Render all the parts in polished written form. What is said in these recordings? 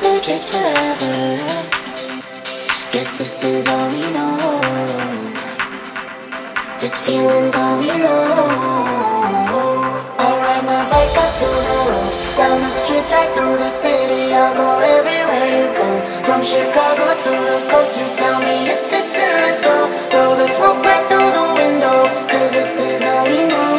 just forever. Guess this is all we know. This feeling's all we know. I'll ride my bike out to the road, down the streets, right through the city. I'll go everywhere you go. From Chicago to the coast, you tell me hit this and let's go. Blow the smoke right through the window, 'cause this is all we know.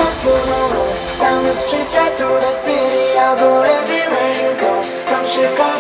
Streets right through the city, I'll go everywhere you go. From Chicago